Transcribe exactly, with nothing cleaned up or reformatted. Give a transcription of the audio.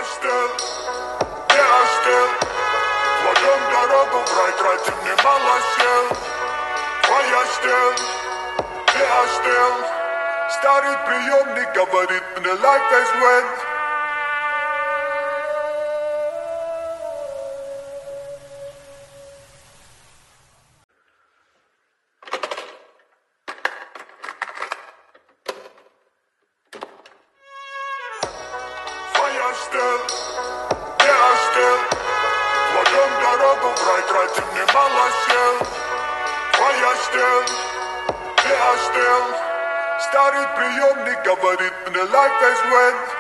Фаяштел, неаштел, твоем дорогу в рай тратим немало сил. Фаяштел, неаштел, старый приемник говорит мне life is when. Фаяштел, неаштел, твоем дорогу в рай тратим немало сил. Фаяштел, неаштел, старый приемник говорит мне life is when.